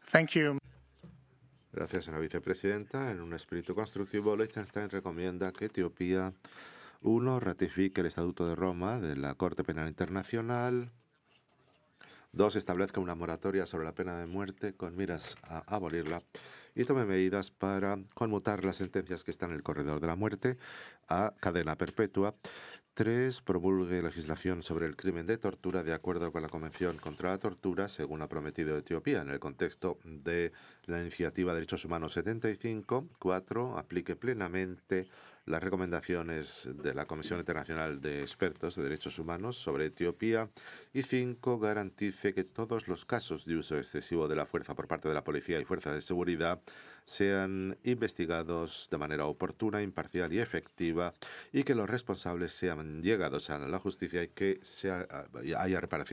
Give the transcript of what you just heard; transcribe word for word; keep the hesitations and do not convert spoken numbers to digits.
Thank you. Gracias, señora vicepresidenta. En un espíritu constructivo, Liechtenstein recomienda que Etiopía, uno, ratifique el Estatuto de Roma de la Corte Penal Internacional. Dos, establezca una moratoria sobre la pena de muerte con miras a abolirla y tome medidas para conmutar las sentencias que están en el corredor de la muerte a cadena perpetua. Tres, promulgue legislación sobre el crimen de tortura de acuerdo con la Convención contra la Tortura, según ha prometido Etiopía en el contexto de la Iniciativa de Derechos Humanos setenta y cinco. Cuatro, aplique plenamente las recomendaciones de la Comisión Internacional de Expertos de Derechos Humanos sobre Etiopía. Y cinco, garantice que todos los casos de uso excesivo de la fuerza por parte de la policía y fuerzas de seguridad sean investigados de manera oportuna, imparcial y efectiva, y que los responsables sean llegados a la justicia y que sea, haya reparación